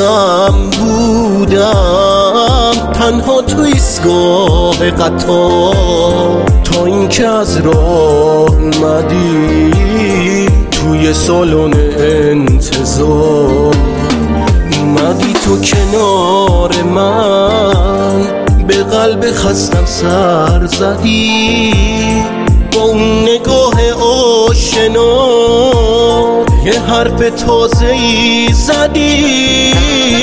خودم بودم، تنها تو ایستگاه قطار، تا اینکه از راه اومدی توی سالن انتظار. اومدی تو کنار من، به قلب خستم سر زدی، با اون نگاه آشنا یه حرف تازه‌ای زدی.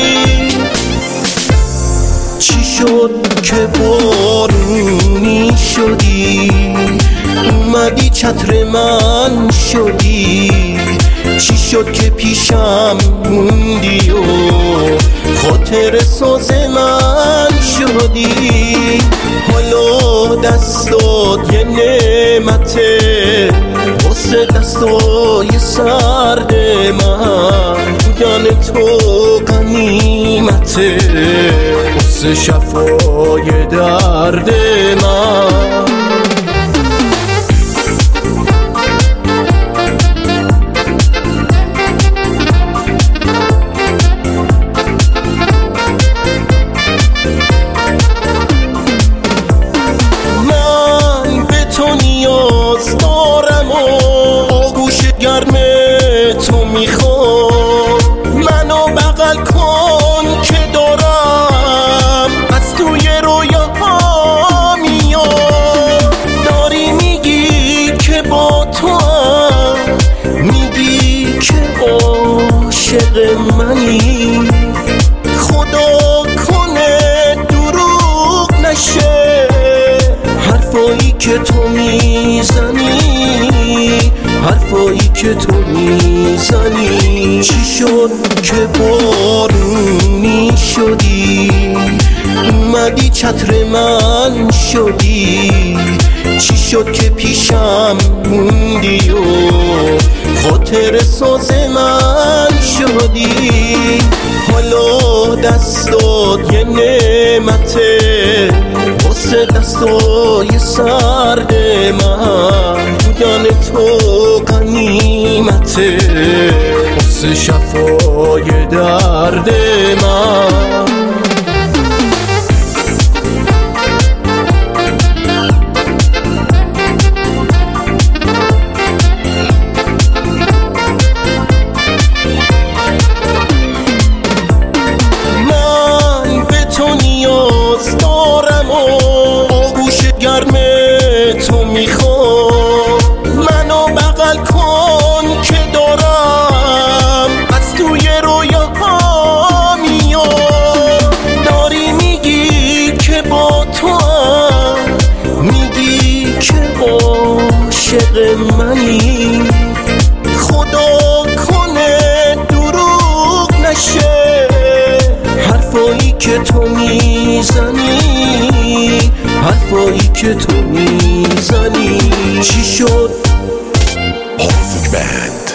چی شد که بارونی شدی، اومدی چتر من شدی؟ چی شد که پیشم موندی و خاطر ساز من شدی؟ حالا دستات یه نعمته، واسه دستای سرد من بودن تو غنیمته، واسه شفای درد من. گرم تو میخوام، منو بغل کن که دارم از توی رویاها میام. داری میگی که با تو هم، میگی که عاشق منی، خدا کنه دروغ نشه حرفایی که تو میزنی، حرفایی که تو میزنی. چی شد که بارونی شدی، اومدی چتر من شدی؟ چی شد که پیشم موندی و خاطر ساز من شدی؟ حالا دستات یه نعمته، واسه دستای سرد من بودن تو غنیمته، واسه شفای درد من. من به تو نیاز دارم و آغوش گرم تو میخوام، منو بغل کن که دارم از توی رویاها میام. داری میگی که با تو هم، میگی که عاشق منی، خدا کنه دروغ نشه حرفایی که تو میزنی، حرفایی که تو میزنی. چی شد؟ Off band.